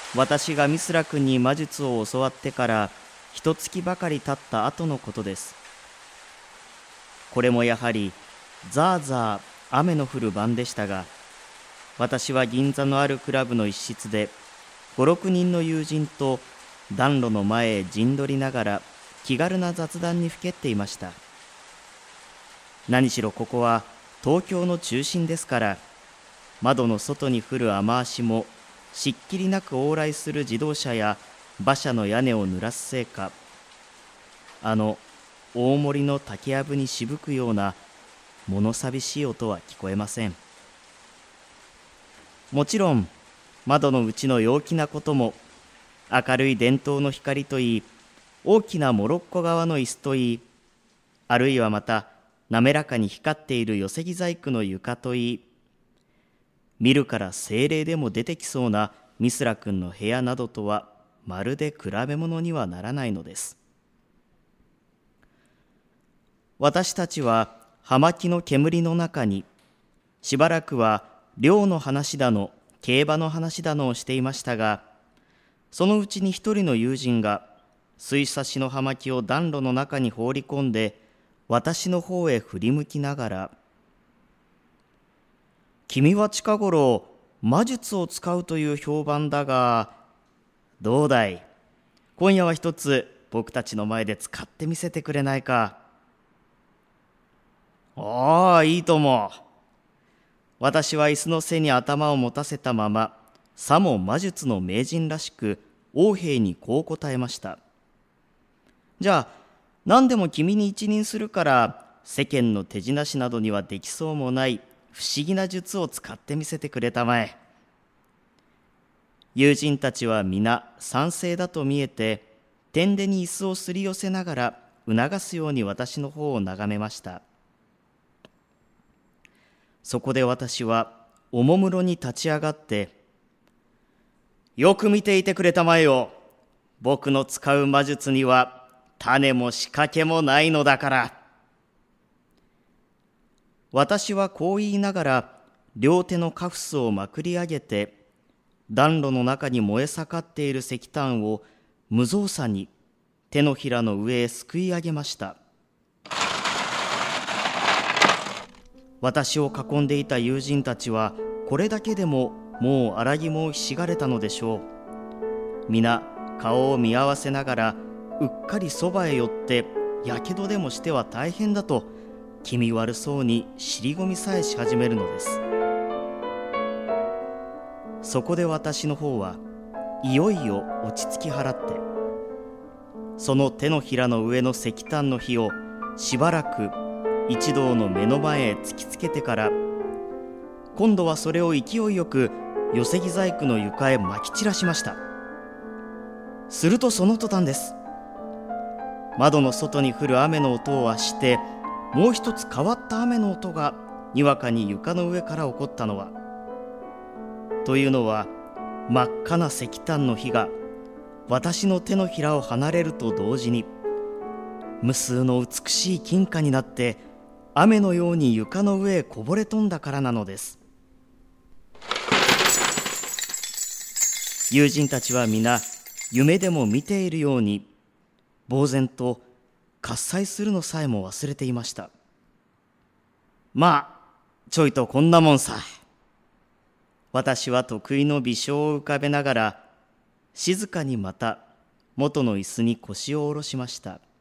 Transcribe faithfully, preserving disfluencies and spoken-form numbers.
私がミスラ君に魔術を教わってから一月ばかり経った後のことです。これもやはりザーザー雨の降る晩でしたが、私は銀座のあるクラブの一室で五六人の友人と暖炉の前へ陣取りながら気軽な雑談にふけっていました。何しろここは東京の中心ですから、窓の外に降る雨足もしっきりなく往来する自動車や馬車の屋根を濡らすせいか、あの大森の竹やぶにしぶくような物寂しい音は聞こえません。もちろん窓の内の陽気なことも、明るい電灯の光といい、大きなモロッコ側の椅子といい、あるいはまた滑らかに光っている寄木細工の床といい、見るから精霊でも出てきそうなミスラ君の部屋などとはまるで比べ物にはならないのです。私たちは葉巻の煙の中にしばらくは猟の話だの競馬の話だのをしていましたが、そのうちに一人の友人が水差しの葉巻を暖炉の中に放り込んで、私の方へ振り向きながら、君は近頃魔術を使うという評判だが、どうだい、今夜は一つ僕たちの前で使ってみせてくれないか。ああ、いいとも。私は椅子の背に頭を持たせたまま、さも魔術の名人らしく王兵にこう答えました。じゃあ何でも君に一任するから、世間の手品師などにはできそうもない不思議な術を使ってみせてくれたまえ。友人たちは皆賛成だと見えて、天でに椅子をすり寄せながら促すように私の方を眺めました。そこで私はおもむろに立ち上がって、よく見ていてくれたまえよ。僕の使う魔術には種も仕掛けもないのだから。私はこう言いながら両手のカフスをまくり上げて、暖炉の中に燃え盛っている石炭を無造作に手のひらの上へすくい上げました。私を囲んでいた友人たちはこれだけでももう荒肝をひしがれたのでしょう。皆顔を見合わせながらうっかりそばへ寄って、やけどでもしては大変だと気味悪そうに尻込みさえし始めるのです。そこで私の方はいよいよ落ち着き払って、その手のひらの上の石炭の火をしばらく一同の目の前へ突きつけてから、今度はそれを勢いよく寄木細工の床へまき散らしました。するとその途端です。窓の外に降る雨の音をあして、もう一つ変わった雨の音がにわかに床の上から起こったのは、というのは真っ赤な石炭の火が私の手のひらを離れると同時に、無数の美しい金貨になって雨のように床の上へこぼれ飛んだからなのです。友人たちは皆夢でも見ているように呆然と喝采するのさえも忘れていました。まあちょいとこんなもんさ。私は得意の微笑を浮かべながら静かにまた元の椅子に腰を下ろしました。